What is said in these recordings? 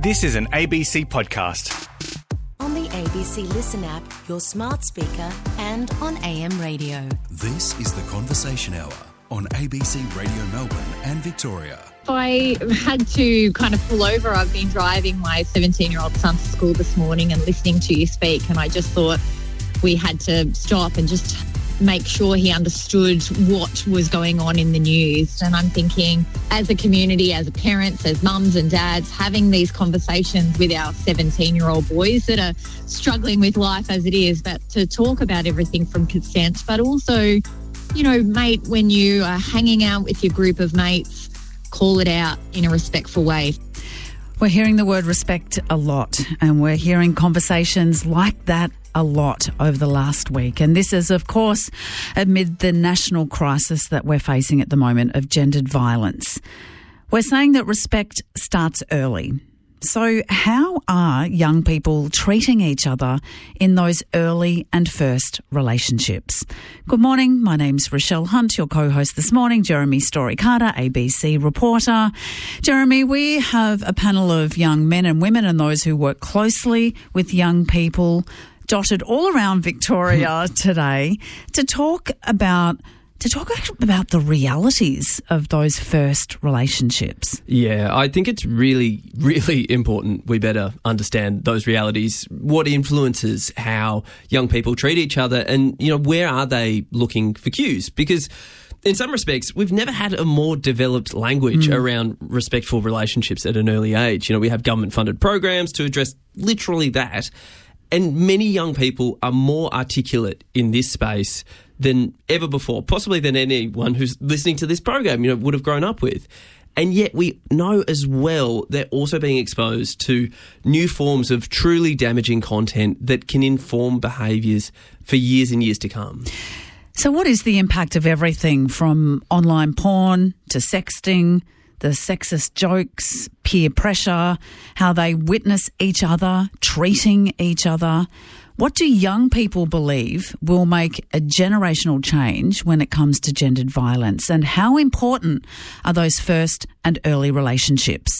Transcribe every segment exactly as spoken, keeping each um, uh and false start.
This is an A B C podcast. On the A B C Listen app, your smart speaker, and on A M radio. This is The Conversation Hour on A B C Radio Melbourne and Victoria. I had to kind of pull over. I've been driving my seventeen-year-old son to school this morning and listening to you speak, and I just thought we had to stop and just make sure he understood what was going on in the news. And I'm thinking, as a community, as parents, as mums and dads, having these conversations with our seventeen-year-old boys that are struggling with life as it is, but to talk about everything from consent, but also, you know, mate, when you are hanging out with your group of mates, call it out in a respectful way. We're hearing the word respect a lot, and we're hearing conversations like that a lot over the last week. And this is, of course, amid the national crisis that we're facing at the moment of gendered violence. We're saying that respect starts early. So how are young people treating each other in those early and first relationships? Good morning. My name's Rochelle Hunt, your co-host this morning. Jeremy Story-Carter, A B C reporter. Jeremy, we have a panel of young men and women and those who work closely with young people dotted all around Victoria today to talk about to talk about the realities of those first relationships. Yeah, I think it's really, really important we better understand those realities, what influences how young people treat each other, and, you know, where are they looking for cues? Because in some respects, we've never had a more developed language mm. around respectful relationships at an early age. You know, we have government-funded programs to address literally that. And many young people are more articulate in this space than ever before, possibly than anyone who's listening to this program, you know, would have grown up with. And yet we know as well they're also being exposed to new forms of truly damaging content that can inform behaviours for years and years to come. So what is the impact of everything from online porn to sexting, the sexist jokes, peer pressure, how they witness each other, treating each other? What do young people believe will make a generational change when it comes to gendered violence? And how important are those first and early relationships?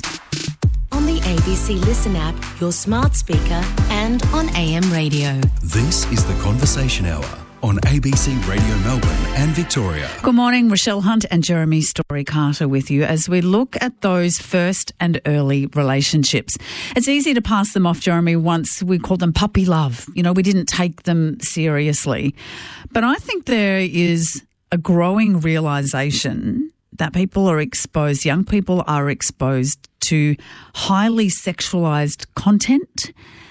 On the A B C Listen app, your smart speaker, and on A M radio. This is The Conversation Hour on A B C Radio Melbourne and Victoria. Good morning, Rochelle Hunt and Jeremy Story-Carter with you as we look at those first and early relationships. It's easy to pass them off, Jeremy, once we call them puppy love. You know, we didn't take them seriously. But I think there is a growing realisation that people are exposed, young people are exposed to highly sexualised content,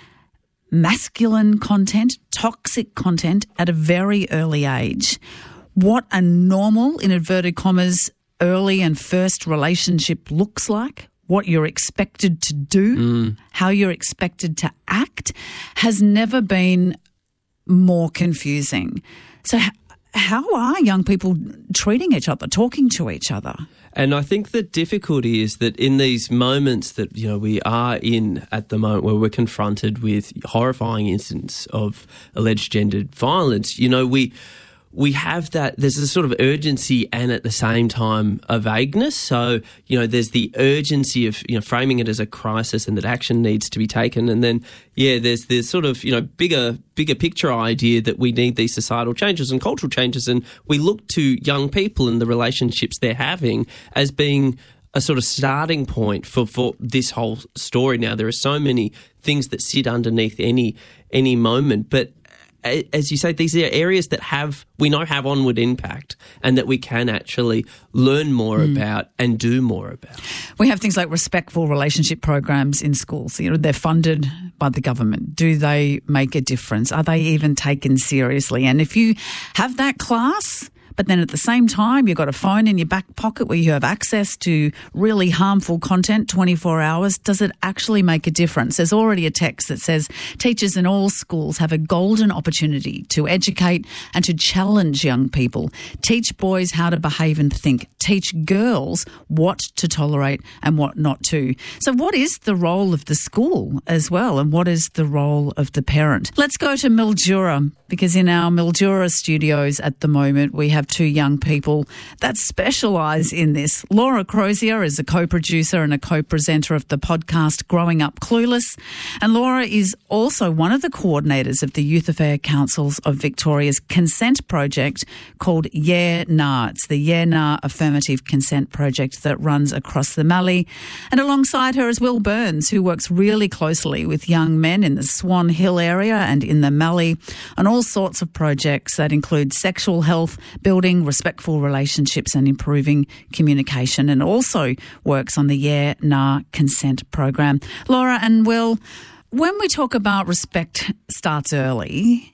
masculine content, toxic content at a very early age. What a normal, in inverted commas, early and first relationship looks like, what you're expected to do, mm. how you're expected to act, has never been more confusing. So how are young people treating each other, talking to each other? And I think the difficulty is that in these moments that, you know, we are in at the moment where we're confronted with horrifying incidents of alleged gendered violence, you know, we we have that, there's a sort of urgency and at the same time a vagueness. So, you know, there's the urgency of, you know, framing it as a crisis and that action needs to be taken. And then, yeah, there's this sort of, you know, bigger, bigger picture idea that we need these societal changes and cultural changes. And we look to young people and the relationships they're having as being a sort of starting point for, for this whole story. Now, there are so many things that sit underneath any any moment, but as you say, these are areas that have, we know have onward impact and that we can actually learn more mm. about and do more about. We have things like respectful relationship programs in schools. You know, they're funded by the government. Do they make a difference? Are they even taken seriously? And if you have that class, but then at the same time you've got a phone in your back pocket where you have access to really harmful content twenty-four hours, does it actually make a difference? There's already a text that says teachers in all schools have a golden opportunity to educate and to challenge young people, teach boys how to behave and think, teach girls what to tolerate and what not to. So what is the role of the school as well, and what is the role of the parent? Let's go to Mildura, because in our Mildura studios at the moment we have have two young people that specialise in this. Laura Crozier is a co-producer and a co-presenter of the podcast Growing Up Clueless. And Laura is also one of the coordinators of the Youth Affairs Councils of Victoria's consent project called Yeah Nah. It's the Yeah Nah Affirmative Consent Project that runs across the Mallee. And alongside her is Will Burns, who works really closely with young men in the Swan Hill area and in the Mallee on all sorts of projects that include sexual health, building respectful relationships and improving communication, and also works on the Yeah Nah consent program. Laura and Will, when we talk about respect starts early,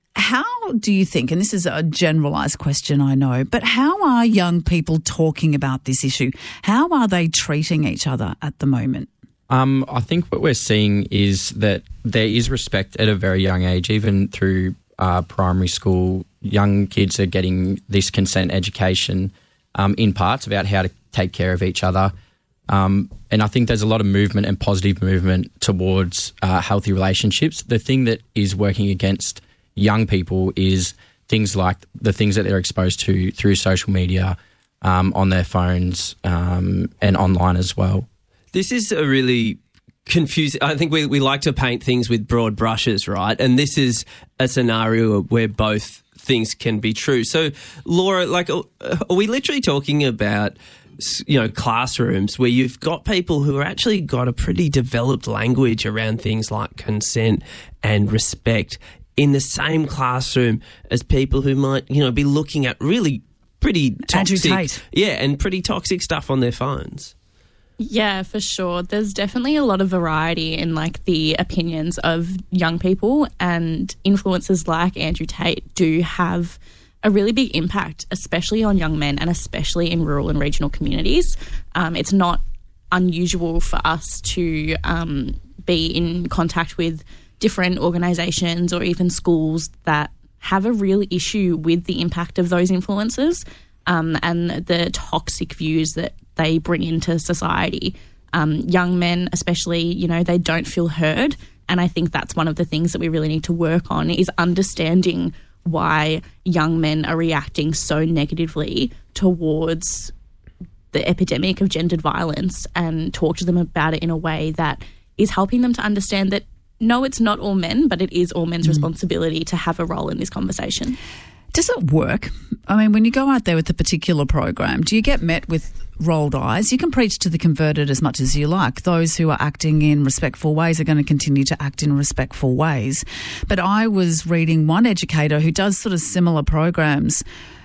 how do you think, and this is a generalised question I know, but how are young people talking about this issue? How are they treating each other at the moment? Um, I think what we're seeing is that there is respect at a very young age, even through uh, primary school. Young kids are getting this consent education um, in parts about how to take care of each other. Um, and I think there's a lot of movement and positive movement towards uh, healthy relationships. The thing that is working against young people is things like the things that they're exposed to through social media, um, on their phones, um, and online as well. This is a really confusing... I think we, we like to paint things with broad brushes, right? And this is a scenario where both things can be true. So, Laura, like, are we literally talking about, you know, classrooms where you've got people who are actually got a pretty developed language around things like consent and respect in the same classroom as people who might, you know, be looking at really pretty toxic... Yeah, and pretty toxic stuff on their phones? Yeah, for sure. There's definitely a lot of variety in like the opinions of young people, and influencers like Andrew Tate do have a really big impact, especially on young men and especially in rural and regional communities. Um, it's not unusual for us to um, be in contact with different organisations or even schools that have a real issue with the impact of those influencers um, and the toxic views that they bring into society. Um, young men especially, you know, they don't feel heard, and I think that's one of the things that we really need to work on is understanding why young men are reacting so negatively towards the epidemic of gendered violence, and talk to them about it in a way that is helping them to understand that no, it's not all men, but it is all men's mm. responsibility to have a role in this conversation. Does it work? I mean, when you go out there with a particular program, do you get met with rolled eyes? You can preach to the converted as much as you like. Those who are acting in respectful ways are going to continue to act in respectful ways. But I was reading one educator who does sort of similar programs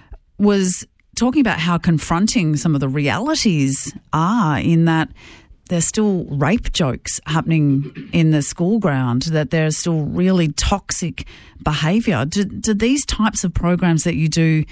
was talking about how confronting some of the realities are, in that there's still rape jokes happening in the school ground, that there's still really toxic behaviour. Do, do these types of programs that you do,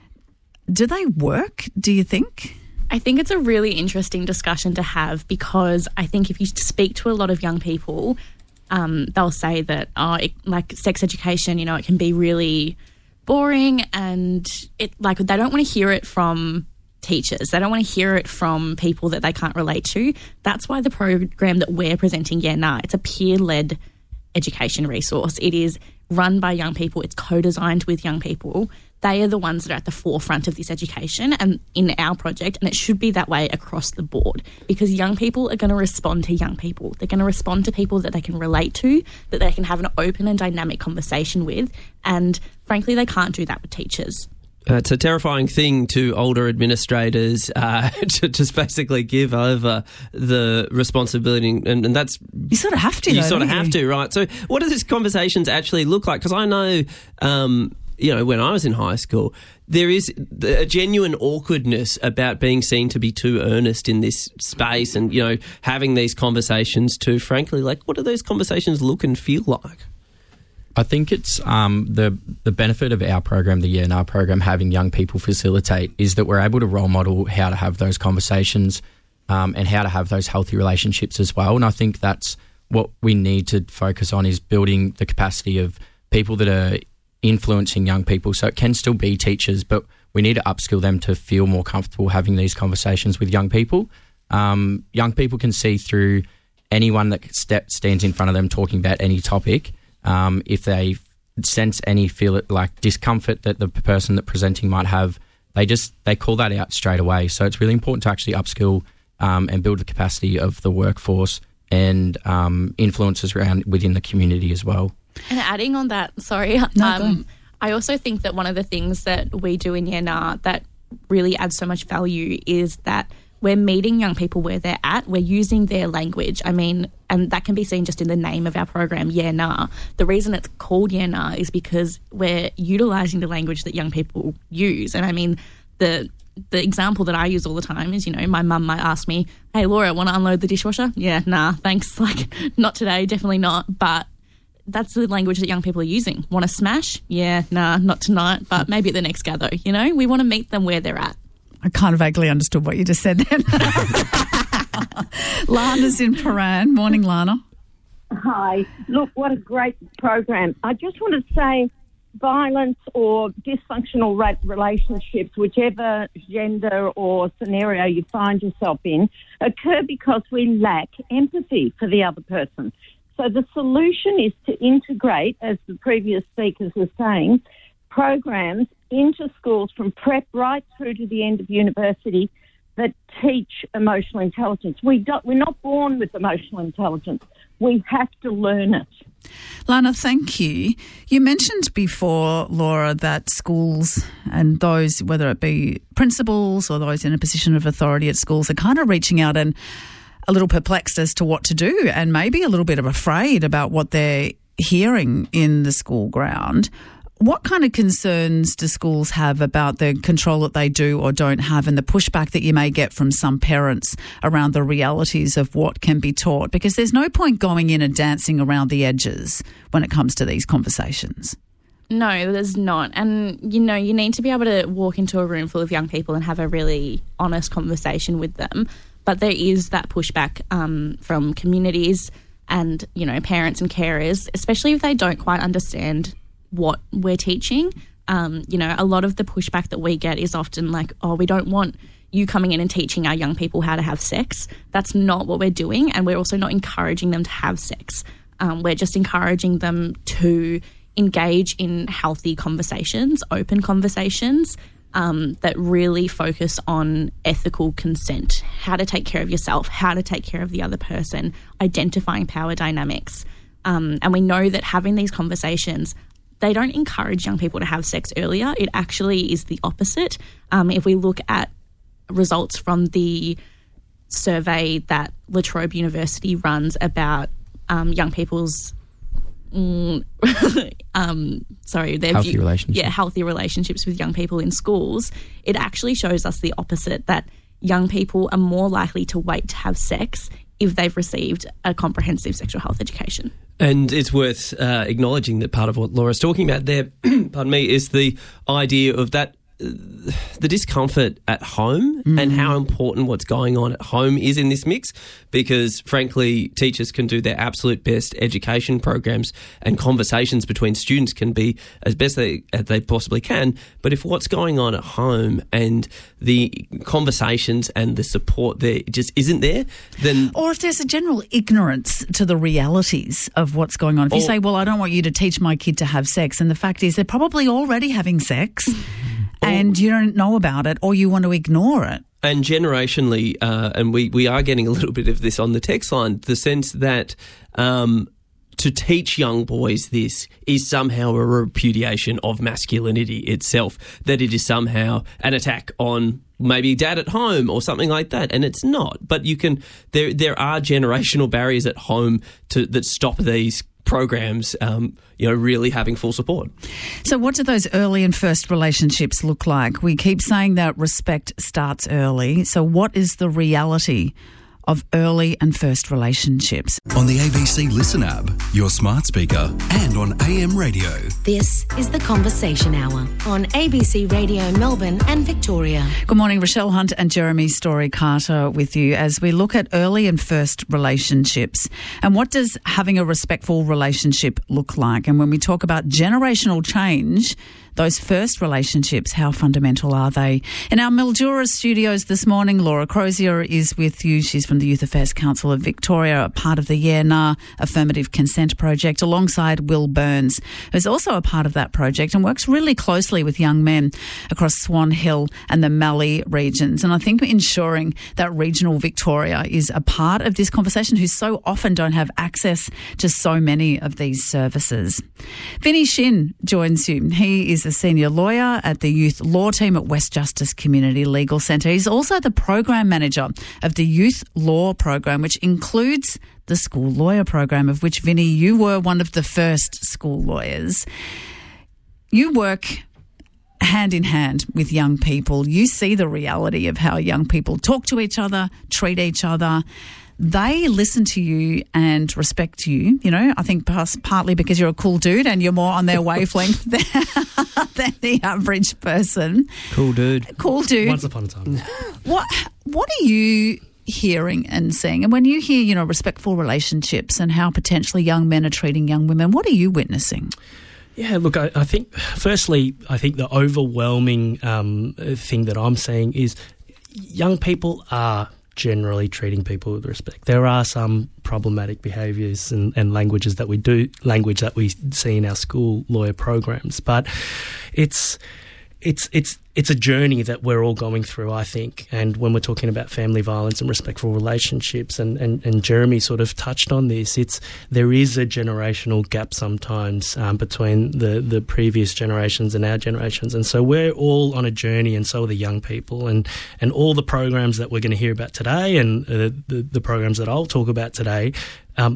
do they work, do you think? I think it's a really interesting discussion to have, because I think if you speak to a lot of young people, um, they'll say that, oh, it, like sex education, you know, it can be really boring, and it like they don't want to hear it from teachers. They don't want to hear it from people that they can't relate to. That's why the program that we're presenting, Yeah Nah, it's a peer-led education resource. It is run by young people. It's co-designed with young people. They are the ones that are at the forefront of this education and in our project, and it should be that way across the board, because young people are going to respond to young people. They're going to respond to people that they can relate to, that they can have an open and dynamic conversation with, and frankly, they can't do that with teachers. Uh, it's a terrifying thing to older administrators uh, to just basically give over the responsibility, and, and that's... You sort of have to, You though, sort of don't have you? to, right? So what do these conversations actually look like? Because I know, um, you know, when I was in high school, there is a genuine awkwardness about being seen to be too earnest in this space, and, you know, having these conversations too, frankly, like, what do those conversations look and feel like? I think it's um, the the benefit of our program, the Yeah Nah program, having young people facilitate, is that we're able to role model how to have those conversations um, and how to have those healthy relationships as well. And I think that's what we need to focus on, is building the capacity of people that are influencing young people. So it can still be teachers, but we need to upskill them to feel more comfortable having these conversations with young people. Um, young people can see through anyone that step, stands in front of them talking about any topic. Um, if they sense any feel like discomfort that the person that presenting might have, they just they call that out straight away. So it's really important to actually upskill um, and build the capacity of the workforce and um, influences around within the community as well. And adding on that, sorry, No, um, I also think that one of the things that we do in Year Nah that really adds so much value is that we're meeting young people where they're at. We're using their language. I mean, and that can be seen just in the name of our program, Year Nah. The reason it's called Year Nah is because we're utilising the language that young people use. And I mean, the the example that I use all the time is, you know, my mum might ask me, hey, Laura, want to unload the dishwasher? Yeah, nah, thanks. Like, not today, definitely not. But that's the language that young people are using. Want to smash? Yeah, nah, not tonight, but maybe at the next gather. You know, we want to meet them where they're at. I kind of vaguely understood what you just said then. Lana's in Paran. Morning, Lana. Hi. Look, what a great program. I just want to say violence or dysfunctional ra- relationships, whichever gender or scenario you find yourself in, occur because we lack empathy for the other person. So the solution is to integrate, as the previous speakers were saying, programs into schools from prep right through to the end of university that teach emotional intelligence. We don't, we're not born with emotional intelligence. We have to learn it. Lana, thank you. You mentioned before, Laura, that schools and those, whether it be principals or those in a position of authority at schools, are kind of reaching out and a little perplexed as to what to do and maybe a little bit of afraid about what they're hearing in the school ground. What kind of concerns do schools have about the control that they do or don't have and the pushback that you may get from some parents around the realities of what can be taught? Because there's no point going in and dancing around the edges when it comes to these conversations. No, there's not. And, you know, you need to be able to walk into a room full of young people and have a really honest conversation with them. But there is that pushback um, from communities and, you know, parents and carers, especially if they don't quite understand what we're teaching. Um, you know, a lot of the pushback that we get is often like, oh, we don't want you coming in and teaching our young people how to have sex. That's not what we're doing. And we're also not encouraging them to have sex. Um, we're just encouraging them to engage in healthy conversations, open conversations um, that really focus on ethical consent, how to take care of yourself, how to take care of the other person, identifying power dynamics. Um, and we know that having these conversations, they don't encourage young people to have sex earlier. It actually is the opposite. Um, if we look at results from the survey that La Trobe University runs about um, young people's mm, um, sorry, their healthy view, relationships. yeah, healthy relationships with young people in schools, it actually shows us the opposite, that young people are more likely to wait to have sex if they've received a comprehensive sexual health education. And it's worth uh, acknowledging that part of what Laura's talking about there, pardon me, is the idea of that uh, the discomfort at home mm. and how important what's going on at home is in this mix, because frankly teachers can do their absolute best, education programs and conversations between students can be as best they, as they possibly can, but if what's going on at home and the conversations and the support there just isn't there, then... Or if there's a general ignorance to the realities of what's going on. If you say, well, I don't want you to teach my kid to have sex, and the fact is they're probably already having sex and you don't know about it, or you want to ignore it. And generationally, uh, and we, we are getting a little bit of this on the text line, the sense that um, to teach young boys this is somehow a repudiation of masculinity itself, that it is somehow an attack on maybe dad at home or something like that, and it's not. But you can there there are generational barriers at home to that stop these programs, um, you know, really having full support. So what do those early and first relationships look like? We keep saying that respect starts early. So what is the reality of early and first relationships? On the A B C Listen app, your smart speaker, and on A M radio. This is The Conversation Hour on A B C Radio Melbourne and Victoria. Good morning, Rochelle Hunt and Jeremy Story Carter with you as we look at early and first relationships and what does having a respectful relationship look like. And when we talk about generational change, those first relationships, how fundamental are they? In our Mildura studios this morning, Laura Crozier is with you. She's from the Youth Affairs Council of Victoria, a part of the Yeah Nah Affirmative Consent Project, alongside Will Burns, who's also a part of that project and works really closely with young men across Swan Hill and the Mallee regions. And I think ensuring that regional Victoria is a part of this conversation, who so often don't have access to so many of these services. Vinny Shin joins you. He is a senior lawyer at the Youth Law Team at West Justice Community Legal Centre. He's also the program manager of the Youth Law Program, which includes the School Lawyer Program, of which, Vinny, you were one of the first school lawyers. You work hand in hand with young people. You see the reality of how young people talk to each other, treat each other. They listen to you and respect you, you know, I think partly because you're a cool dude and you're more on their wavelength than, than the average person. Cool dude. Cool dude. Once upon a time. What, what are you hearing and seeing? And when you hear, you know, respectful relationships and how potentially young men are treating young women, what are you witnessing? Yeah, look, I, I think, firstly, I think the overwhelming um, thing that I'm seeing is young people are generally treating people with respect. There are some problematic behaviours and, and languages that we do, language that we see in our school lawyer programs, but it's it's it's it's a journey that we're all going through, I think. And when we're talking about family violence and respectful relationships, and, and, and Jeremy sort of touched on this, it's there is a generational gap sometimes um, between the, the previous generations and our generations. And so we're all on a journey, and so are the young people. And, and all the programs that we're going to hear about today, and uh, the, the programs that I'll talk about today, um,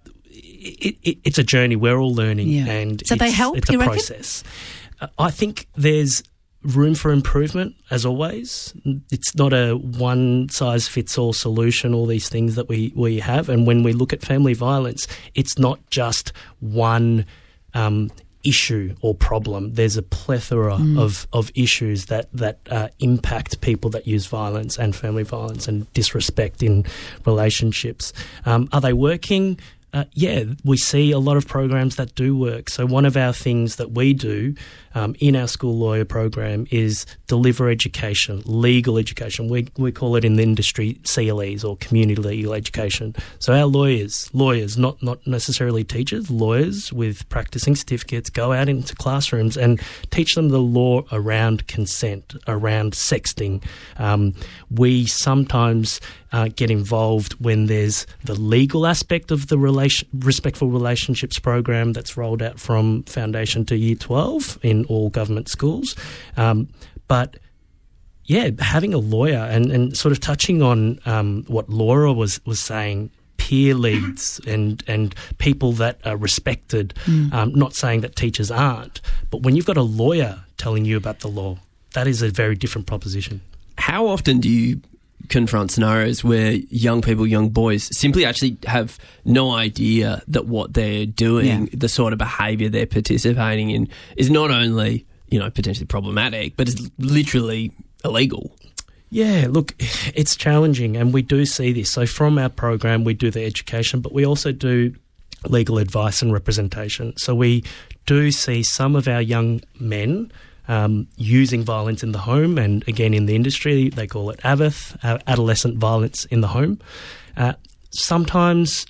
it, it, it's a journey. We're all learning. Yeah. And so it's, they help, it's a you reckon? process. Uh, I think there's room for improvement, as always. It's not a one-size-fits-all solution, all these things that we, we have. And when we look at family violence, it's not just one um, issue or problem. There's a plethora mm. of, of issues that, that uh, impact people that use violence and family violence and disrespect in relationships. Um, are they working? Uh, yeah, we see a lot of programs that do work. So one of our things that we do um, in our school lawyer program is deliver education, legal education. We we call it in the industry C L Es, or community legal education. So our lawyers, lawyers, not, not necessarily teachers, lawyers with practicing certificates, go out into classrooms and teach them the law around consent, around sexting. Um, we sometimes uh, get involved when there's the legal aspect of the relation, Respectful Relationships program that's rolled out from foundation to year twelve in all government schools. Um, but yeah, having a lawyer and, and sort of touching on um, what Laura was, was saying, peer leads and, and people that are respected, mm. um, not saying that teachers aren't, but when you've got a lawyer telling you about the law, that is a very different proposition. How often do you confront scenarios where young people, young boys, simply actually have no idea that what they're doing, yeah. the sort of behaviour they're participating in, is not only, you know, potentially problematic, but is literally illegal? Yeah, look, it's challenging, and we do see this. So from our program, we do the education, but we also do legal advice and representation. So we do see some of our young men Um, using violence in the home, and again in the industry they call it A V I Th, uh, adolescent violence in the home. Uh, sometimes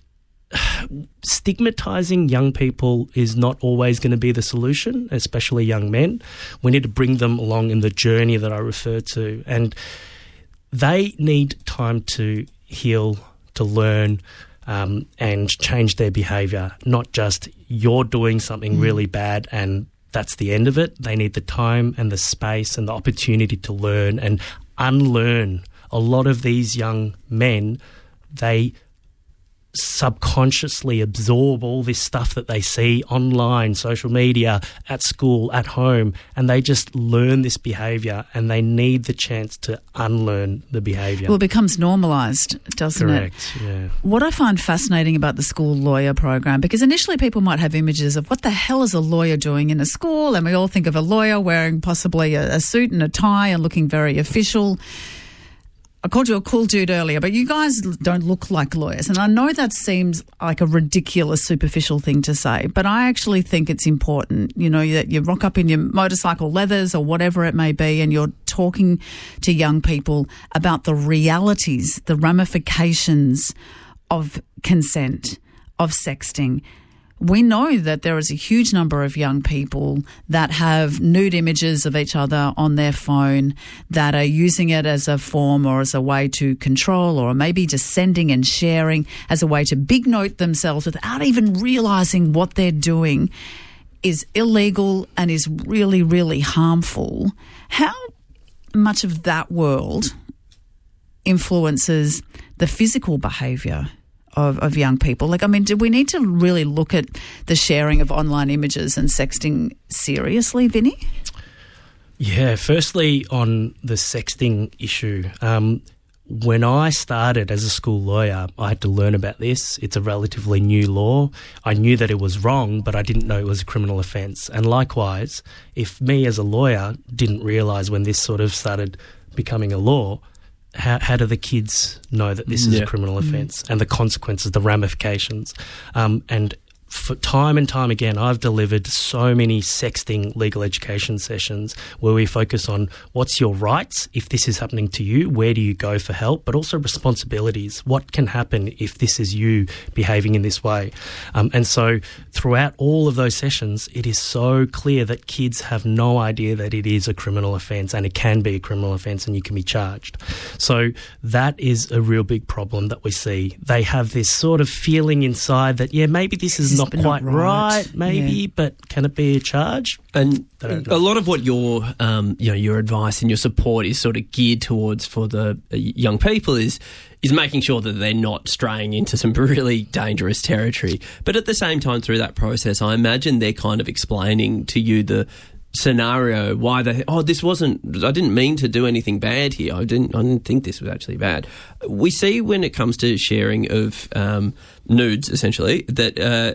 stigmatising young people is not always going to be the solution, especially young men. We need to bring them along in the journey that I refer to, and they need time to heal, to learn, um, and change their behaviour, not just you're doing something mm. really bad and that's the end of it. They need the time and the space and the opportunity to learn and unlearn. A lot of these young men, they subconsciously absorb all this stuff that they see online, social media, at school, at home, and they just learn this behaviour, and they need the chance to unlearn the behaviour. Well, it becomes normalised, doesn't Correct, it? Correct, yeah. What I find fascinating about the school lawyer program, because initially people might have images of what the hell is a lawyer doing in a school, and we all think of a lawyer wearing possibly a, a suit and a tie and looking very official. I called you a cool dude earlier, but you guys don't look like lawyers. And I know that seems like a ridiculous, superficial thing to say, but I actually think it's important, you know, that you rock up in your motorcycle leathers or whatever it may be, and you're talking to young people about the realities, the ramifications of consent, of sexting. We know that there is a huge number of young people that have nude images of each other on their phone, that are using it as a form or as a way to control, or maybe just sending and sharing as a way to big note themselves without even realising what they're doing is illegal and is really, really harmful. How much of that world influences the physical behaviour Of, of young people? Like, I mean, do we need to really look at the sharing of online images and sexting seriously, Vinny? Yeah, firstly, on the sexting issue, um, when I started as a school lawyer, I had to learn about this. It's a relatively new law. I knew that it was wrong, but I didn't know it was a criminal offence. And likewise, if me as a lawyer didn't realise when this sort of started becoming a law, How, how do the kids know that this is yeah. a criminal offence and the consequences, the ramifications? Um, and for time and time again, I've delivered so many sexting legal education sessions where we focus on what's your rights if this is happening to you, where do you go for help, but also responsibilities. What can happen if this is you behaving in this way? Um, and so throughout all of those sessions, it is so clear that kids have no idea that it is a criminal offence, and it can be a criminal offence and you can be charged. So that is a real big problem that we see. They have this sort of feeling inside that, yeah, maybe this is not quite not right, right, maybe, yeah. but can it be a charge? And a lot of what your, um, you know, your advice and your support is sort of geared towards for the young people is is making sure that they're not straying into some really dangerous territory. But at the same time, through that process, I imagine they're kind of explaining to you the scenario why they oh this wasn't I didn't mean to do anything bad here. I didn't I didn't think this was actually bad. We see when it comes to sharing of um, nudes, essentially, that uh,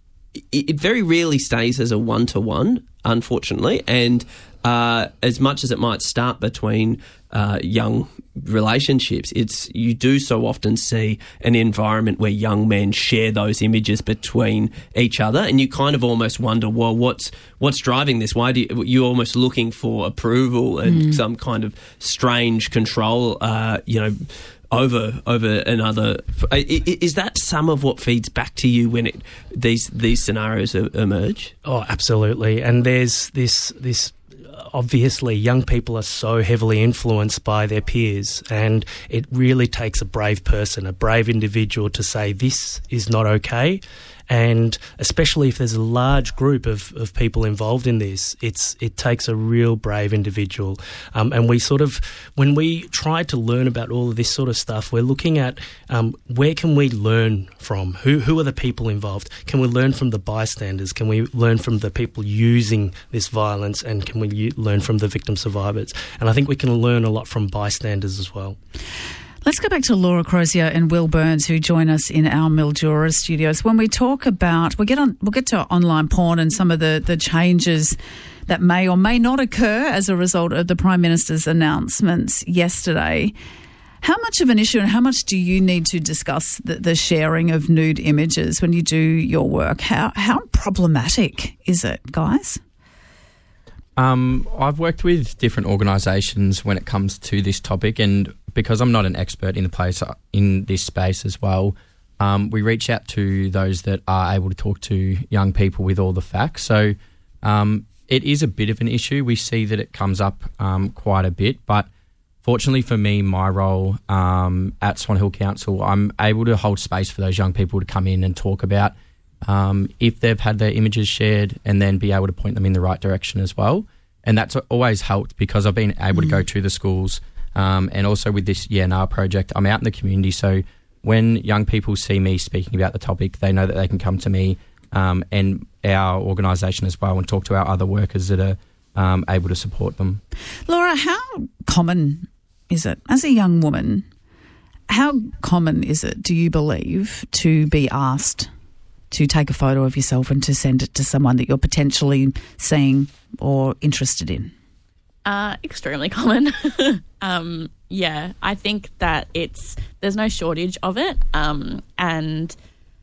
it, it very rarely stays as a one-to-one, unfortunately, and uh, as much as it might start between uh, young relationships, it's you do so often see an environment where young men share those images between each other, and you kind of almost wonder, well, what's what's driving this? Why do you, you're almost looking for approval and mm. some kind of strange control, uh, you know, over over another? Is that some of what feeds back to you when it these these scenarios emerge? Oh, absolutely. And there's this this. Obviously, young people are so heavily influenced by their peers, and it really takes a brave person, a brave individual to say this is not okay. And especially if there's a large group of, of people involved in this, it's it takes a real brave individual. Um, and we sort of, when we try to learn about all of this sort of stuff, we're looking at um, where can we learn from? Who who are the people involved? Can we learn from the bystanders? Can we learn from the people using this violence? And can we u- learn from the victim survivors? And I think we can learn a lot from bystanders as well. Let's go back to Laura Crozier and Will Burns, who join us in our Mildura studios. When we talk about, we'll get on, we'll get to online porn and some of the, the changes that may or may not occur as a result of the Prime Minister's announcements yesterday. How much of an issue and how much do you need to discuss the, the sharing of nude images when you do your work? How how problematic is it, guys? Um, I've worked with different organisations when it comes to this topic, and because I'm not an expert in the place in this space as well, um, we reach out to those that are able to talk to young people with all the facts. So um, it is a bit of an issue. We see that it comes up um, quite a bit, but fortunately for me, my role um, at Swan Hill Council, I'm able to hold space for those young people to come in and talk about um, if they've had their images shared, and then be able to point them in the right direction as well. And that's always helped because I've been able mm. to go to the schools. Um, and also with this Yeah Nah project, I'm out in the community. So when young people see me speaking about the topic, they know that they can come to me um, and our organisation as well, and talk to our other workers that are um, able to support them. Laura, how common is it, as a young woman, how common is it, do you believe, to be asked to take a photo of yourself and to send it to someone that you're potentially seeing or interested in? Uh, extremely common. um, yeah, I think that it's there's no shortage of it, um, and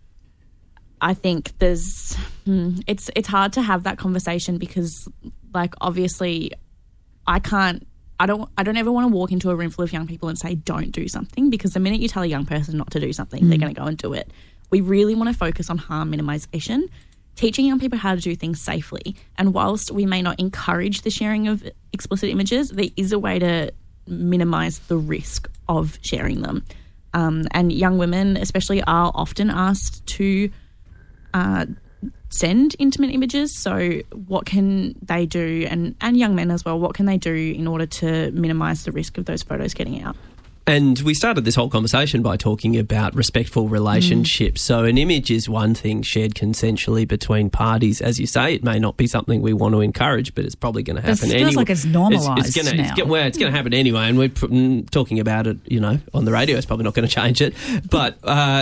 I think there's hmm, it's it's hard to have that conversation because, like, obviously, I can't. I don't. I don't ever want to walk into a room full of young people and say don't do something, because the minute you tell a young person not to do something, mm. they're going to go and do it. We really want to focus on harm minimisation, teaching young people how to do things safely. And whilst we may not encourage the sharing of explicit images, there is a way to minimise the risk of sharing them. Um, and young women especially are often asked to uh, send intimate images. So what can they do, and, and young men as well, what can they do in order to minimise the risk of those photos getting out? And we started this whole conversation by talking about respectful relationships. Mm. So an image is one thing shared consensually between parties. As you say, it may not be something we want to encourage, but it's probably going to happen anyway. It feels like it's normalised it's, it's gonna, now. It's, well, it's going to happen anyway, and we're mm, talking about it, you know, on the radio. It's probably not going to change it. But uh,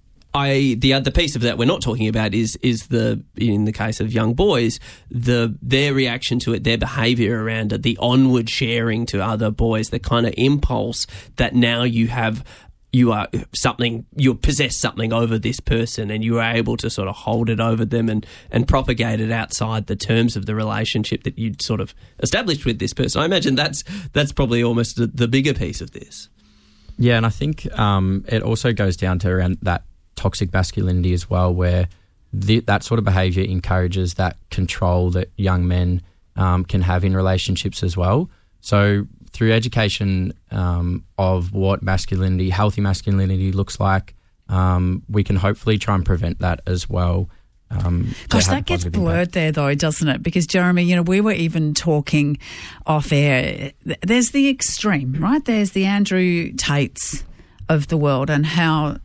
I the the piece of that we're not talking about is is the in the case of young boys, the their reaction to it, their behaviour around it, the onward sharing to other boys, the kind of impulse that now you have, you are something, you possess something over this person, and you are able to sort of hold it over them and and propagate it outside the terms of the relationship that you'd sort of established with this person. I imagine that's that's probably almost the, the bigger piece of this. Yeah, and I think um, it also goes down to around that toxic masculinity as well, where the, that sort of behaviour encourages that control that young men um, can have in relationships as well. So through education um, of what masculinity, healthy masculinity looks like, um, we can hopefully try and prevent that as well. Um, Gosh, that gets blurred impact. there though, doesn't it? Because, Jeremy, you know, we were even talking off air. There's the extreme, right? There's the Andrew Tates of the world, and how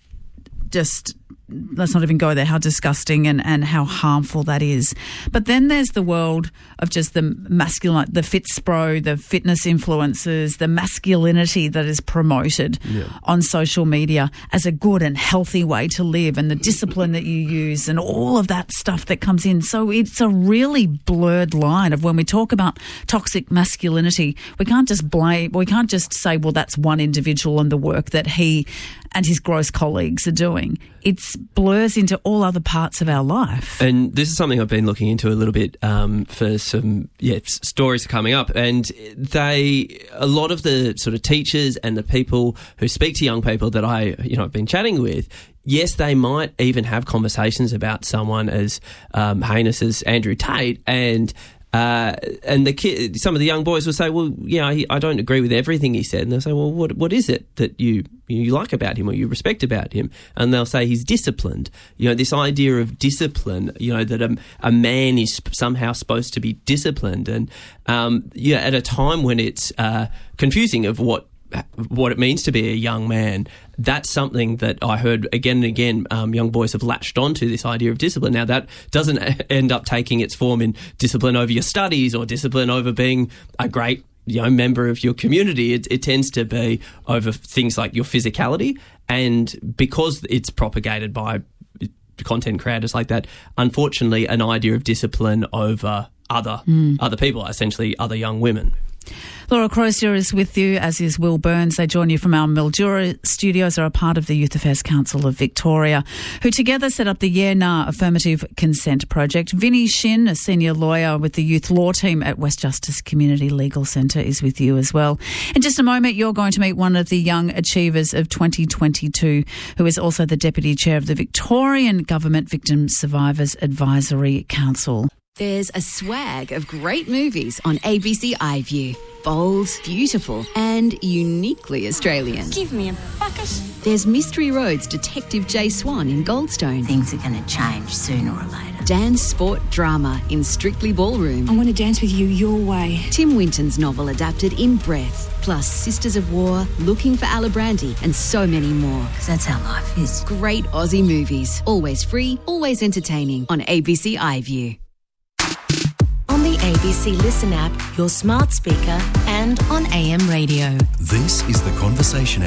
just, let's not even go there, how disgusting and, and how harmful that is. But then there's the world of just the masculine, the Fitspro, the fitness influencers, the masculinity that is promoted yeah. on social media as a good and healthy way to live, and the discipline that you use and all of that stuff that comes in. So it's a really blurred line of when we talk about toxic masculinity, we can't just blame, we can't just say, well, that's one individual and the work that he and his gross colleagues are doing. It blurs into all other parts of our life. And this is something I've been looking into a little bit um, for some yeah stories coming up. And they, a lot of the sort of teachers and the people who speak to young people that I, you know, I've been chatting with, yes, they might even have conversations about someone as um, heinous as Andrew Tate, and Uh, and the kid, some of the young boys will say, well, yeah, he, I don't agree with everything he said. And they'll say, well, what what is it that you you like about him or you respect about him? And they'll say he's disciplined. You know, this idea of discipline, you know, that a, a man is somehow supposed to be disciplined. And, um, yeah, at a time when it's uh, confusing of what what it means to be a young man, that's something that I heard again and again. Um, young boys have latched onto this idea of discipline. Now, that doesn't end up taking its form in discipline over your studies or discipline over being a great, you know, member of your community. It, it tends to be over things like your physicality, and because it's propagated by content creators like that, unfortunately, an idea of discipline over other mm. other people, essentially other young women. Laura Crozier is with you, as is Will Burns. They join you from our Mildura studios, are a part of the Youth Affairs Council of Victoria, who together set up the Yeah Nah Affirmative Consent Project. Vinny Shin, a senior lawyer with the youth law team at West Justice Community Legal Centre, is with you as well. In just a moment, you're going to meet one of the young achievers of twenty twenty-two, who is also the Deputy Chair of the Victorian Government Victim Survivors Advisory Council. There's a swag of great movies on A B C iView. Bold, beautiful, and uniquely Australian. Give me a bucket. There's Mystery Road's Detective Jay Swan in Goldstone. Things are going to change sooner or later. Dance sport drama in Strictly Ballroom. I want to dance with you your way. Tim Winton's novel adapted in Breath. Plus Sisters of War, Looking for Alibrandi, and so many more. Because that's how life is. Great Aussie movies. Always free, always entertaining on A B C iView. On the A B C Listen app, your smart speaker, and on A M radio. This is The Conversation Hour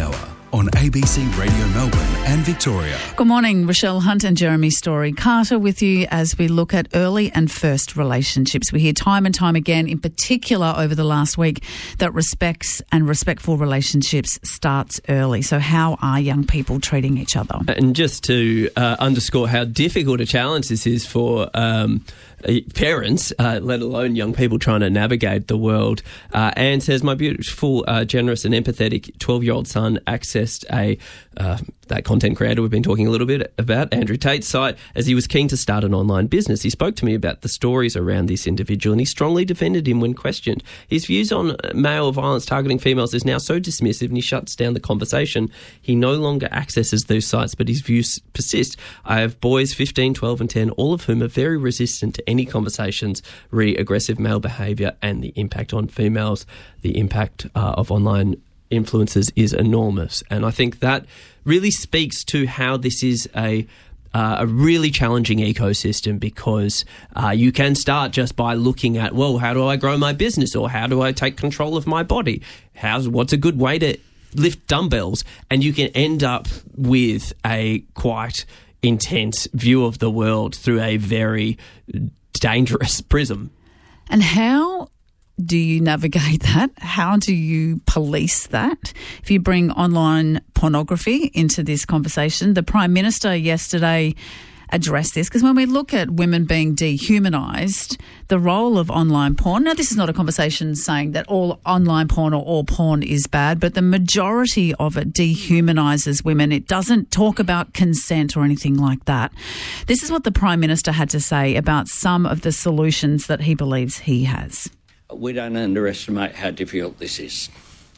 on A B C Radio Melbourne and Victoria. Good morning, Rochelle Hunt and Jeremy Story Carter with you as we look at early and first relationships. We hear time and time again, in particular over the last week, that respects and respectful relationships starts early. So how are young people treating each other? And just to uh, underscore how difficult a challenge this is for um, parents, uh, let alone young people trying to navigate the world, uh, Anne says, my beautiful, uh, generous and empathetic twelve-year-old son accessed a uh, that content creator we've been talking a little bit about, Andrew Tate's site, as he was keen to start an online business. He spoke to me about the stories around this individual and he strongly defended him when questioned. His views on male violence targeting females is now so dismissive and he shuts down the conversation. He no longer accesses those sites, but his views persist. I have boys fifteen, twelve and ten, all of whom are very resistant to any conversations re aggressive male behaviour and the impact on females. The impact uh, of online influences is enormous. And I think that really speaks to how this is a uh, a really challenging ecosystem, because uh, you can start just by looking at, well, how do I grow my business, or how do I take control of my body? How's what's a good way to lift dumbbells? And you can end up with a quite intense view of the world through a very dangerous prism. And how do you navigate that? How do you police that? If you bring online pornography into this conversation, the Prime Minister yesterday addressed this, because when we look at women being dehumanised, the role of online porn, now this is not a conversation saying that all online porn or all porn is bad, but the majority of it dehumanises women. It doesn't talk about consent or anything like that. This is what the Prime Minister had to say about some of the solutions that he believes he has. We don't underestimate how difficult this is.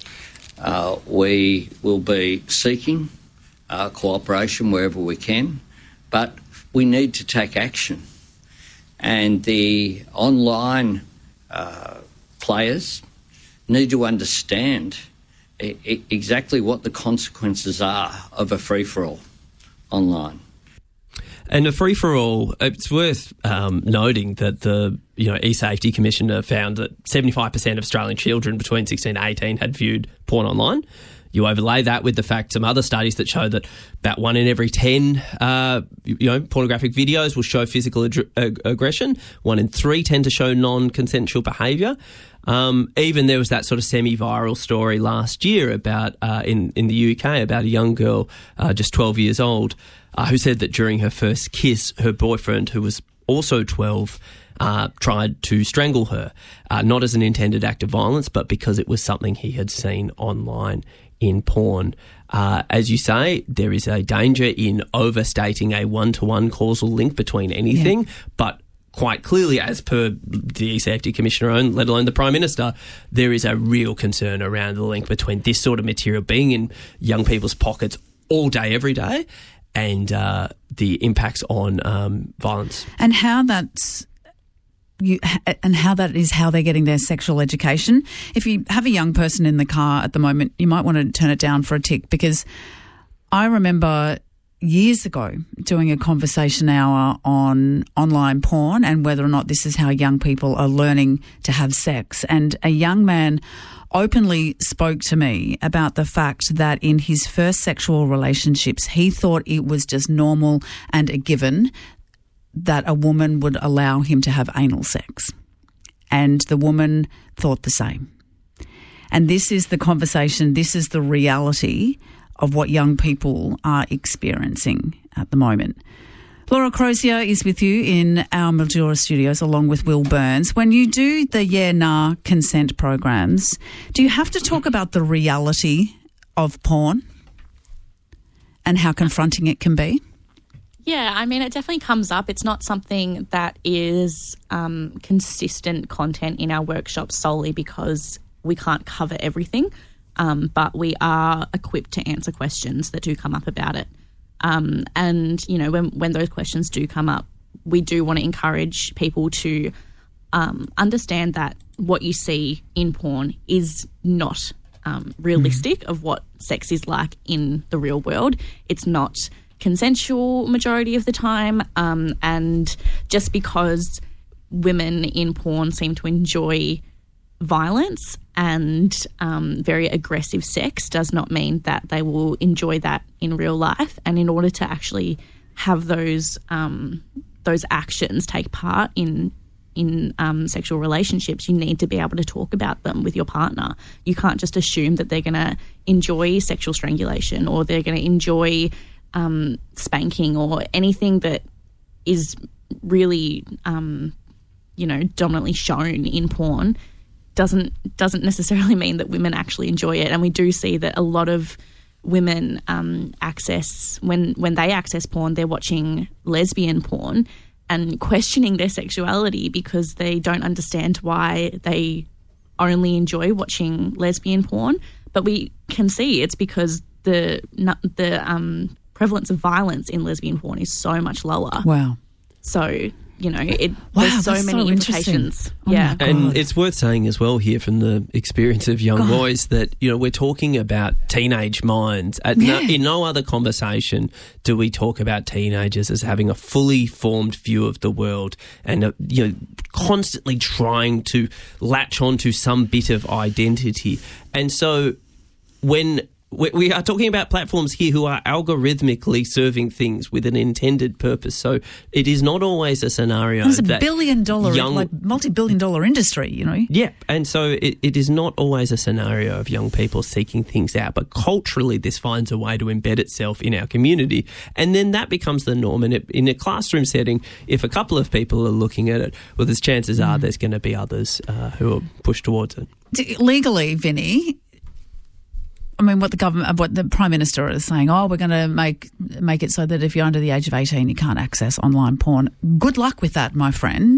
Uh, we will be seeking uh, cooperation wherever we can, but we need to take action. And the online uh, players need to understand I- I exactly what the consequences are of a free-for-all online. And a free-for-all, it's worth um, noting that the you know eSafety Commissioner found that seventy-five percent of Australian children between sixteen and eighteen had viewed porn online. You overlay that with the fact some other studies that show that about one in every ten uh, you know pornographic videos will show physical ag- ag- aggression. One in three tend to show non-consensual behaviour. Um, even there was that sort of semi-viral story last year about uh, in in the U K about a young girl, uh, just twelve years old, uh, who said that during her first kiss, her boyfriend, who was also twelve, uh, tried to strangle her, uh, not as an intended act of violence, but because it was something he had seen online in porn. Uh, as you say, there is a danger in overstating a one-to-one causal link between anything, yeah. but quite clearly, as per the eSafety Commissioner, own, let alone the Prime Minister, there is a real concern around the link between this sort of material being in young people's pockets all day, every day, and uh, the impacts on um, violence. And how that's... You, and how that is how they're getting their sexual education. If you have a young person in the car at the moment, you might want to turn it down for a tick, because I remember years ago doing a conversation hour on online porn and whether or not this is how young people are learning to have sex. And a young man openly spoke to me about the fact that in his first sexual relationships, he thought it was just normal and a given that a woman would allow him to have anal sex. And the woman thought the same. And this is the conversation, this is the reality of what young people are experiencing at the moment. Laura Crozier is with you in our Mildura studios along with Will Burns. When you do the yeah, nah consent programs, do you have to talk about the reality of porn and how confronting it can be? Yeah, I mean, it definitely comes up. It's not something that is um, consistent content in our workshops solely because we can't cover everything, um, but we are equipped to answer questions that do come up about it. Um, and, you know, when, when those questions do come up, we do want to encourage people to um, understand that what you see in porn is not um, realistic mm-hmm. of what sex is like in the real world. It's not consensual majority of the time, um, and just because women in porn seem to enjoy violence and um, very aggressive sex does not mean that they will enjoy that in real life. And in order to actually have those um, those actions take part in in um, sexual relationships, you need to be able to talk about them with your partner. You can't just assume that they're going to enjoy sexual strangulation or they're going to enjoy um, spanking or anything that is really, um, you know, dominantly shown in porn. Doesn't doesn't necessarily mean that women actually enjoy it. And we do see that a lot of women um, access, when, when they access porn, they're watching lesbian porn and questioning their sexuality because they don't understand why they only enjoy watching lesbian porn. But we can see it's because the the um, prevalence of violence in lesbian porn is so much lower. Wow. So, you know, it, wow, there's so that's many so implications. Oh yeah. And it's worth saying as well here from the experience of young God. boys that, you know, we're talking about teenage minds. At Yeah. no, in no other conversation do we talk about teenagers as having a fully formed view of the world and, uh, you know, constantly trying to latch onto some bit of identity. And so when we, we are talking about platforms here who are algorithmically serving things with an intended purpose. So it is not always a scenario It's a that billion dollar, young, like multi-billion dollar industry, you know. yeah, and so it, it is not always a scenario of young people seeking things out, but culturally this finds a way to embed itself in our community, and then that becomes the norm. And it, in a classroom setting, if a couple of people are looking at it, well, there's chances mm. are there's going to be others uh, who are pushed towards it. Legally, Vinny, I mean, what the government, what the Prime Minister is saying, oh, we're going to make make it so that if you're under the age of eighteen, you can't access online porn. Good luck with that, my friend.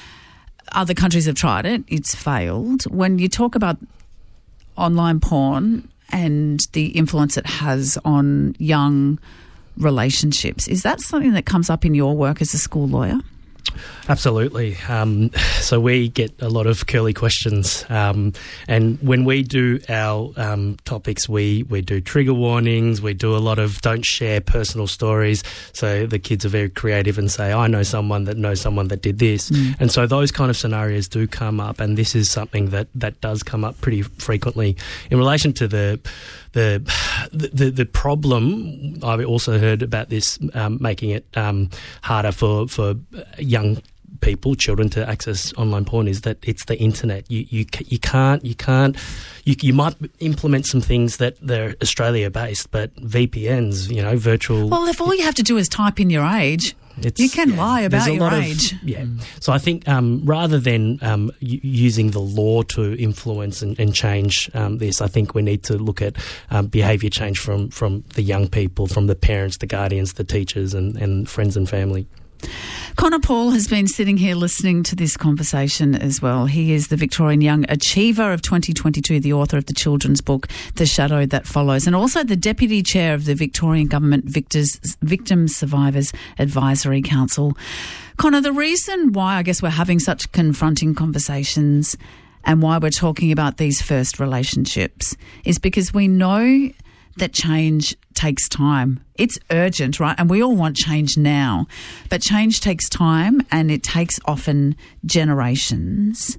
Other countries have tried it. It's failed. When you talk about online porn and the influence it has on young relationships, is that something that comes up in your work as a school lawyer? Absolutely. Um, so we get a lot of curly questions, um, and when we do our um, topics, we, we do trigger warnings. We do a lot of don't share personal stories. So the kids are very creative and say, I know someone that knows someone that did this. Mm. And so those kind of scenarios do come up, and this is something that, that does come up pretty frequently. In relation to the the the, the problem, I've also heard about this um, making it um, harder for, for young people, children, to access online porn, is that it's the internet. You you you can't you can't you you might implement some things that they're Australia based, but V P Ns, you know, virtual. Well, if all you have to do is type in your age, it's, you can yeah, lie about a your lot age. Of, yeah. So I think um, rather than um, y- using the law to influence and, and change um, this, I think we need to look at um, behaviour change from from the young people, from the parents, the guardians, the teachers, and, and friends and family. Connor Paul has been sitting here listening to this conversation as well. He is the Victorian Young Achiever of twenty twenty-two, the author of the children's book, The Shadow That Follows, and also the Deputy Chair of the Victorian Government Victors, Victim Survivors Advisory Council. Connor, the reason why I guess we're having such confronting conversations and why we're talking about these first relationships is because we know that change takes time. It's urgent, right? And we all want change now. But change takes time, and it takes often generations.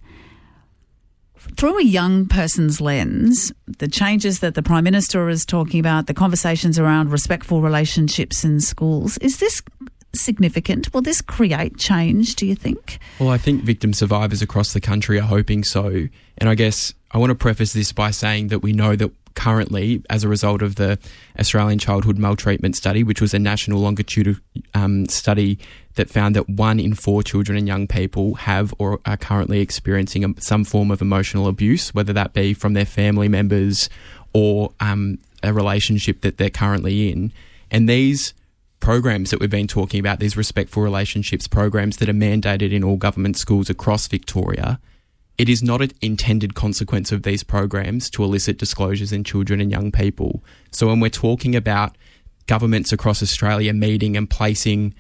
Through a young person's lens, the changes that the Prime Minister is talking about, the conversations around respectful relationships in schools, is this significant? Will this create change, do you think? Well, I think victim survivors across the country are hoping so. And I guess I want to preface this by saying that we know that currently, as a result of the Australian Childhood Maltreatment Study, which was a national longitudinal um, study that found that one in four children and young people have or are currently experiencing a, some form of emotional abuse, whether that be from their family members or um, a relationship that they're currently in. And these programs that we've been talking about, these respectful relationships programs that are mandated in all government schools across Victoria, it is not an intended consequence of these programs to elicit disclosures in children and young people. So when we're talking about governments across Australia meeting and placing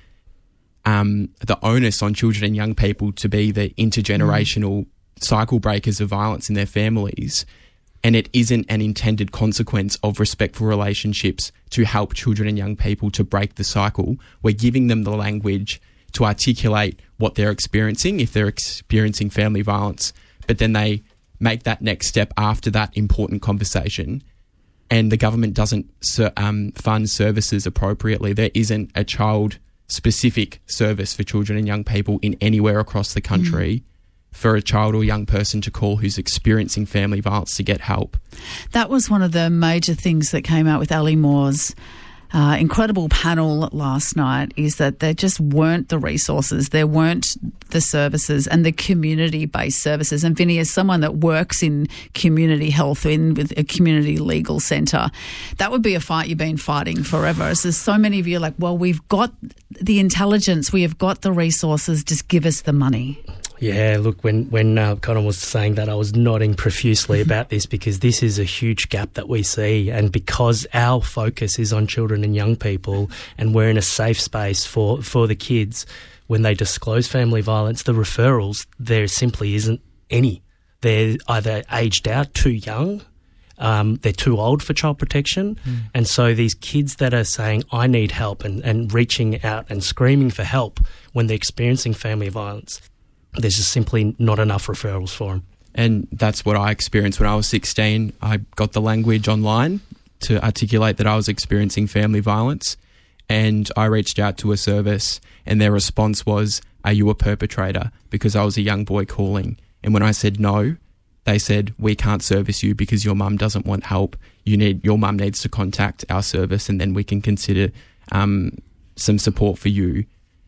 um, the onus on children and young people to be the intergenerational mm. cycle breakers of violence in their families, and it isn't an intended consequence of respectful relationships to help children and young people to break the cycle, we're giving them the language to articulate what they're experiencing if they're experiencing family violence, but then they make that next step after that important conversation, and the government doesn't um, fund services appropriately, there isn't a child-specific service for children and young people in anywhere across the country mm. for a child or young person to call who's experiencing family violence to get help. That was one of the major things that came out with Ali Moore's Uh, incredible panel last night, is that there just weren't the resources, there weren't the services and the community-based services. And Vinny, as someone that works in community health, in with a community legal centre, that would be a fight you've been fighting forever. As there's so many of you like, well, we've got the intelligence, we have got the resources, just give us the money. Yeah, look, when, when uh, Connor was saying that, I was nodding profusely about this, because this is a huge gap that we see, and because our focus is on children and young people and we're in a safe space for, for the kids, when they disclose family violence, the referrals, there simply isn't any. They're either aged out, too young, um, they're too old for child protection, mm. and so these kids that are saying, I need help, and, and reaching out and screaming for help when they're experiencing family violence, there's just simply not enough referrals for them. And that's what I experienced when I was sixteen. I got the language online to articulate that I was experiencing family violence, and I reached out to a service, and their response was, are you a perpetrator? Because I was a young boy calling. And when I said no, they said, we can't service you because your mum doesn't want help. You need your mum needs to contact our service, and then we can consider um, some support for you.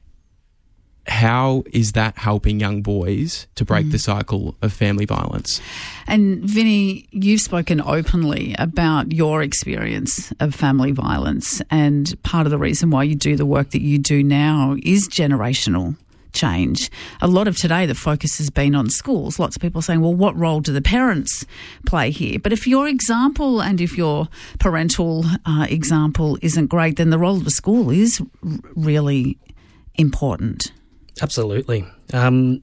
How is that helping young boys to break mm. the cycle of family violence? And Vinny, you've spoken openly about your experience of family violence, and part of the reason why you do the work that you do now is generational change. A lot of today, the focus has been on schools. Lots of people are saying, well, what role do the parents play here? But if your example and if your parental uh, example isn't great, then the role of the school is r- really important. Absolutely. Um,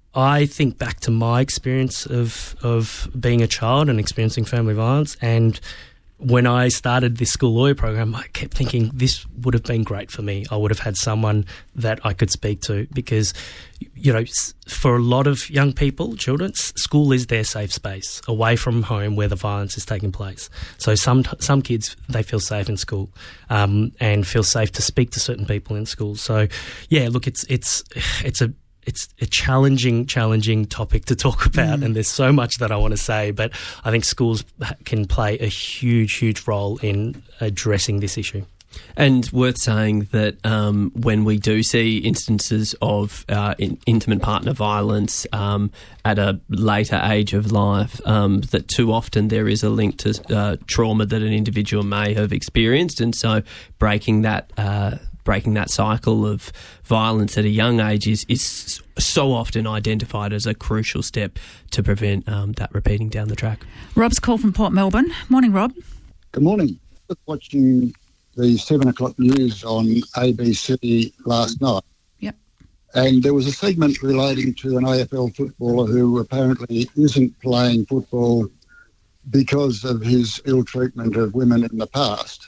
I think back to my experience of of being a child and experiencing family violence, and when I started this school lawyer program, I kept thinking this would have been great for me. I would have had someone that I could speak to, because, you know, for a lot of young people, children, school is their safe space away from home where the violence is taking place. So some some kids, they feel safe in school um, and feel safe to speak to certain people in school. So, yeah, look, it's it's it's a It's a challenging, challenging topic to talk about, mm. and there's so much that I want to say, but I think schools can play a huge, huge role in addressing this issue. And worth saying that um, when we do see instances of uh, in, intimate partner violence um, at a later age of life, um, that too often there is a link to uh, trauma that an individual may have experienced, and so breaking that uh, breaking that cycle of violence at a young age is, is so often identified as a crucial step to prevent um, that repeating down the track. Rob's call from Port Melbourne. Morning, Rob. Good morning. I was watching the seven o'clock news on A B C last night. Yep. And there was a segment relating to an A F L footballer who apparently isn't playing football because of his ill treatment of women in the past.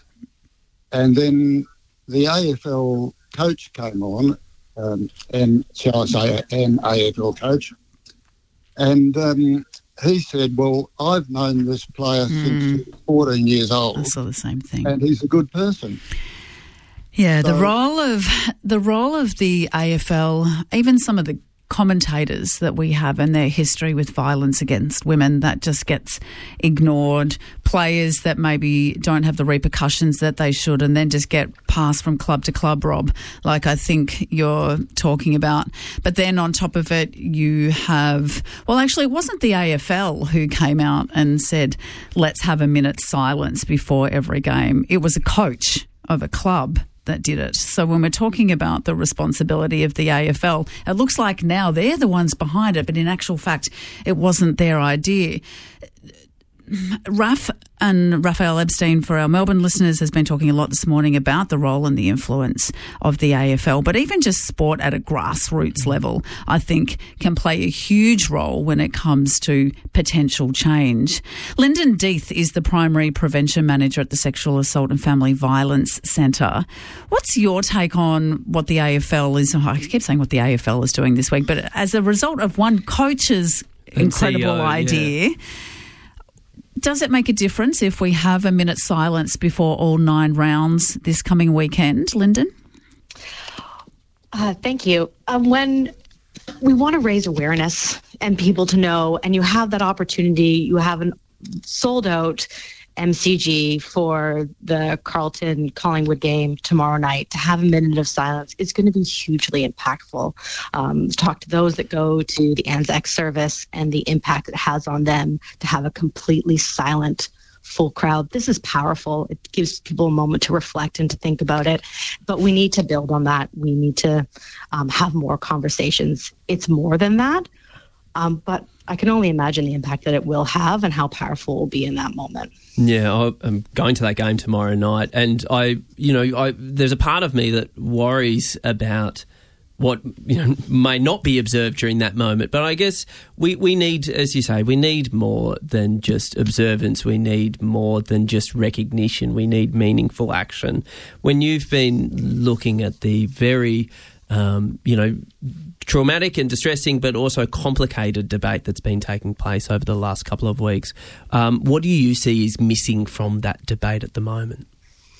And then the A F L coach came on, um, and shall I say, an A F L coach, and um, he said, well, I've known this player mm. since he was fourteen years old. I saw the same thing. And he's a good person. Yeah, so, the role of the role of the A F L, even some of the commentators that we have and their history with violence against women, that just gets ignored. Players that maybe don't have the repercussions that they should, and then just get passed from club to club, Rob, like I think you're talking about. But then on top of it, you have, well, actually, it wasn't the A F L who came out and said, let's have a minute's silence before every game. It was a coach of a club that did it. So when we're talking about the responsibility of the A F L, it looks like now they're the ones behind it, but in actual fact, it wasn't their idea. Raf and Raphael Epstein, for our Melbourne listeners, has been talking a lot this morning about the role and the influence of the A F L, but even just sport at a grassroots level, I think, can play a huge role when it comes to potential change. Lyndon Deeth is the primary prevention manager at the Sexual Assault and Family Violence Centre. What's your take on what the A F L is? I keep saying what the A F L is doing this week, but as a result of one coach's incredible C E O, idea. Yeah. Does it make a difference if we have a minute's silence before all nine rounds this coming weekend, Lyndon? Uh, thank you. Um, when we want to raise awareness and people to know, and you have that opportunity, you have a sold out M C G for the Carlton Collingwood game tomorrow night, to have a minute of silence is going to be hugely impactful. Um, talk to those that go to the Anzac service and the impact it has on them to have a completely silent full crowd. This is powerful. It gives people a moment to reflect and to think about it. But we need to build on that. We need to um, have more conversations. It's more than that. Um, but I can only imagine the impact that it will have and how powerful it will be in that moment. Yeah, I'm going to that game tomorrow night, and I, you know, I, there's a part of me that worries about what, you know, may not be observed during that moment. But I guess we, we need, as you say, we need more than just observance. We need more than just recognition. We need meaningful action. When you've been looking at the very, um, you know, traumatic and distressing but also complicated debate that's been taking place over the last couple of weeks, um, what do you see is missing from that debate at the moment?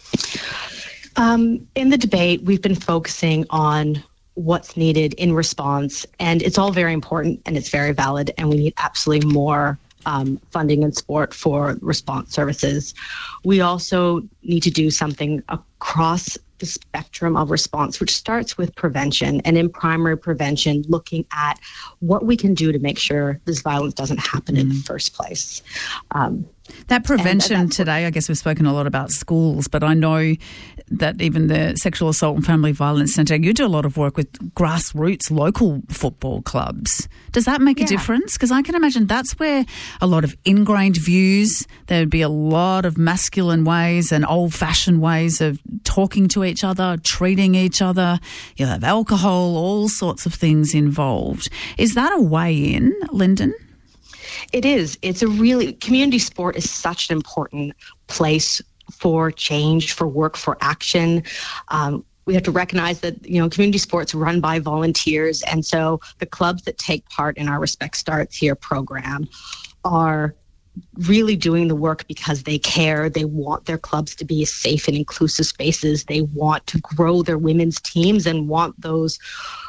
Um, in the debate, we've been focusing on what's needed in response, and it's all very important and it's very valid, and we need absolutely more um, funding and support for response services. We also need to do something across the spectrum of response, which starts with prevention, and in primary prevention, looking at what we can do to make sure this violence doesn't happen mm. in the first place. Um, That prevention today, I guess we've spoken a lot about schools, but I know that even the Sexual Assault and Family Violence Centre, you do a lot of work with grassroots local football clubs. Does that make yeah. a difference? Because I can imagine that's where a lot of ingrained views, there would be a lot of masculine ways and old-fashioned ways of talking to each other, treating each other. You have alcohol, all sorts of things involved. Is that a way in, Lyndon? It is. It's a really, community sport is such an important place for change, for work, for action. Um, we have to recognize that, you know, community sports run by volunteers. And so the clubs that take part in our Respect Starts Here program are really doing the work because they care. They want their clubs to be safe and inclusive spaces. They want to grow their women's teams and want those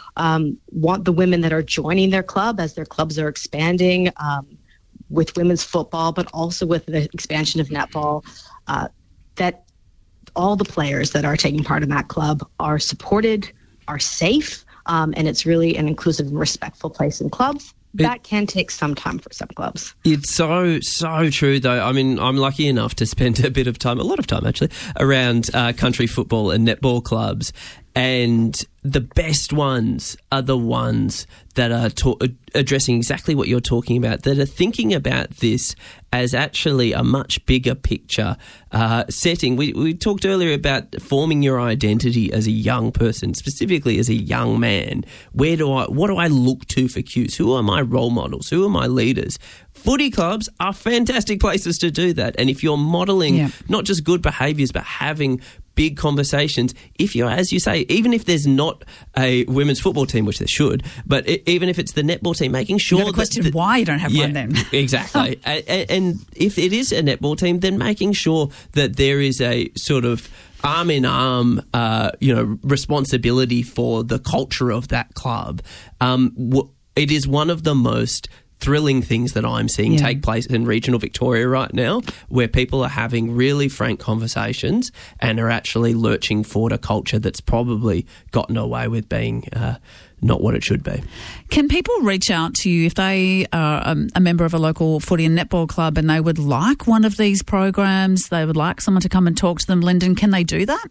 Um, want the women that are joining their club as their clubs are expanding um, with women's football, but also with the expansion of netball, uh, that all the players that are taking part in that club are supported, are safe, um, and it's really an inclusive and respectful place in clubs. It, that can take some time for some clubs. It's so, so true, though. I mean, I'm lucky enough to spend a bit of time, a lot of time actually, around uh, country football and netball clubs. And the best ones are the ones that are ta- addressing exactly what you're talking about, that are thinking about this as actually a much bigger picture uh, setting. We, we talked earlier about forming your identity as a young person, specifically as a young man. Where do I, what do I look to for cues? Who are my role models? Who are my leaders? Footy clubs are fantastic places to do that. And if you're modelling yeah. not just good behaviours, but having big conversations, if you're, as you say, even if there's not a women's football team, which there should, but it, even if it's the netball team, making sure you got to question that, why you don't have yeah, one then. Exactly. and, and if it is a netball team, then making sure that there is a sort of arm in arm, uh, you know, responsibility for the culture of that club. Um, w- it is one of the most thrilling things that I'm seeing yeah. take place in regional Victoria right now, where people are having really frank conversations and are actually lurching forward a culture that's probably gotten away with being uh, not what it should be. Can people reach out to you if they are um, a member of a local footy and netball club and they would like one of these programs, they would like someone to come and talk to them, Lyndon, can they do that?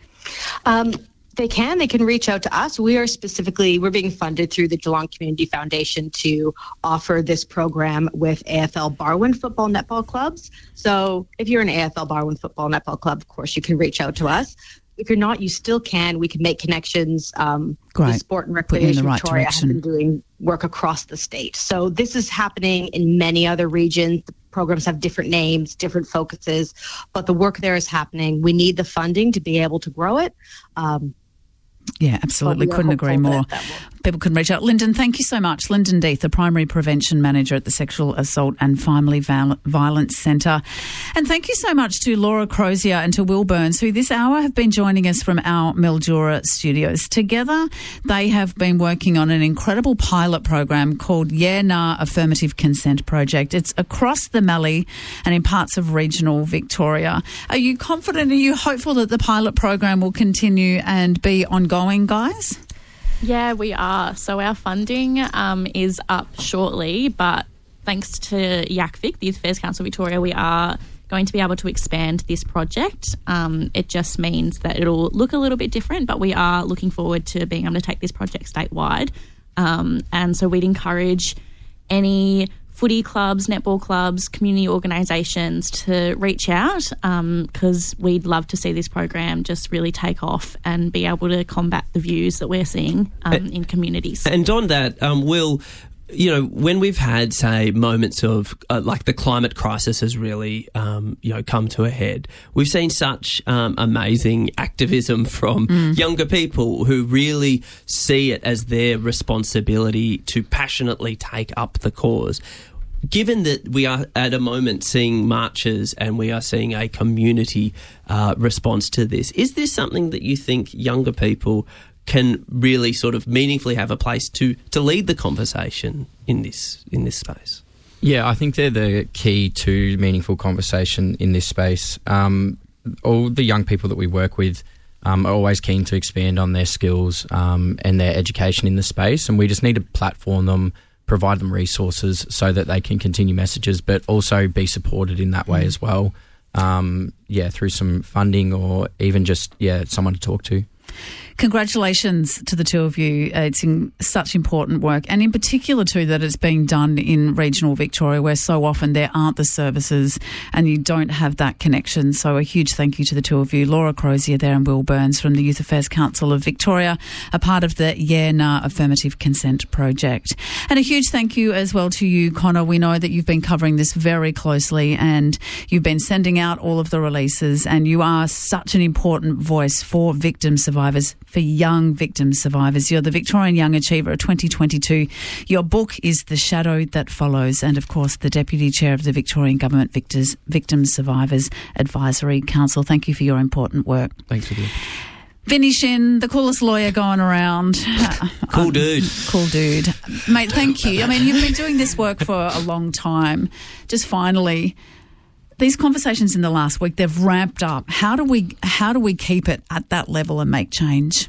Um They can. They can reach out to us. We are specifically, we're being funded through the Geelong Community Foundation to offer this program with A F L Barwon football netball clubs. So if you're an A F L Barwon football netball club, of course, you can reach out to us. If you're not, you still can. We can make connections. Um, the Sport and Recreation right Victoria direction. has been doing work across the state. So this is happening in many other regions. The programs have different names, different focuses, but the work there is happening. We need the funding to be able to grow it. Um, Yeah, absolutely. Couldn't agree more. people can reach out. Lyndon, thank you so much. Lyndon Deeth, the Primary Prevention Manager at the Sexual Assault and Family Viol- Violence Centre. And thank you so much to Laura Crozier and to Will Burns, who this hour have been joining us from our Mildura studios. Together, they have been working on an incredible pilot program called Yeah Nah Affirmative Consent Project. It's across the Mallee and in parts of regional Victoria. Are you confident, are you hopeful that the pilot program will continue and be ongoing, guys? Yeah, we are. So our funding um, is up shortly, but thanks to YACVIC, the Youth Affairs Council Victoria, we are going to be able to expand this project. Um, it just means that it'll look a little bit different, but we are looking forward to being able to take this project statewide. Um, and so we'd encourage any footy clubs, netball clubs, community organisations to reach out because um, we'd love to see this program just really take off and be able to combat the views that we're seeing um, and, in communities. And on that, um, Will, you know, when we've had, say, moments of uh, like the climate crisis has really, um, you know, come to a head, we've seen such um, amazing activism from mm. younger people who really see it as their responsibility to passionately take up the cause. Given that we are at a moment seeing marches and we are seeing a community uh, response to this, is this something that you think younger people can really sort of meaningfully have a place to to lead the conversation in this in this space? Yeah, I think they're the key to meaningful conversation in this space. Um, all the young people that we work with um, are always keen to expand on their skills um, and their education in the space, and we just need to platform them, provide them resources so that they can continue messages, but also be supported in that way mm. as well. Um, yeah, through some funding or even just yeah someone to talk to. Congratulations to the two of you. It's in such important work, and in particular too that it's being done in regional Victoria where so often there aren't the services and you don't have that connection. So a huge thank you to the two of you, Laura Crozier there and Will Burns from the Youth Affairs Council of Victoria, a part of the Yeah Nah Affirmative Consent Project. And a huge thank you as well to you, Connor. We know that you've been covering this very closely and you've been sending out all of the releases, and you are such an important voice for victim survivors, for young victim survivors. You're the Victorian Young Achiever of twenty twenty-two. Your book is The Shadow That Follows, and of course the Deputy Chair of the Victorian Government Victors, Victim Survivors Advisory Council. Thank you for your important work. Thanks for you. Vinny Shin, the coolest lawyer going around. Cool dude. Cool dude. Mate, thank you. I mean, you've been doing this work for a long time. Just finally, these conversations in the last week, they've ramped up. How do we how do we keep it at that level and make change?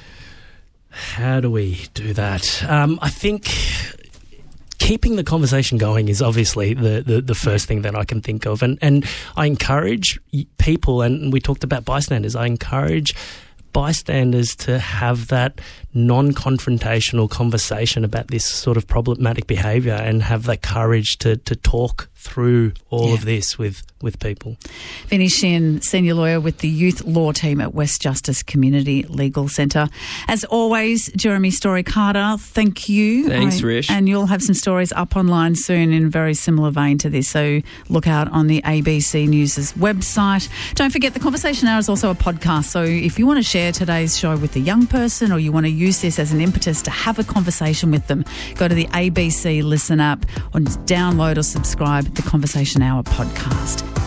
How do we do that? Um, I think keeping the conversation going is obviously the, the, the first thing that I can think of. And, and I encourage people, and we talked about bystanders, I encourage bystanders to have that non-confrontational conversation about this sort of problematic behaviour and have that courage to, to talk through all yeah. of this with, with people. Vinny Shin, Senior Lawyer with the Youth Law Team at West Justice Community Legal Centre. As always, Jeremy Story Carter, thank you. Thanks, Rish. And you'll have some stories up online soon in a very similar vein to this, so look out on the A B C News' website. Don't forget, the Conversation Hour is also a podcast, so if you want to share today's show with a young person or you want to use this as an impetus to have a conversation with them, go to the A B C Listen app or download or subscribe the Conversation Hour podcast.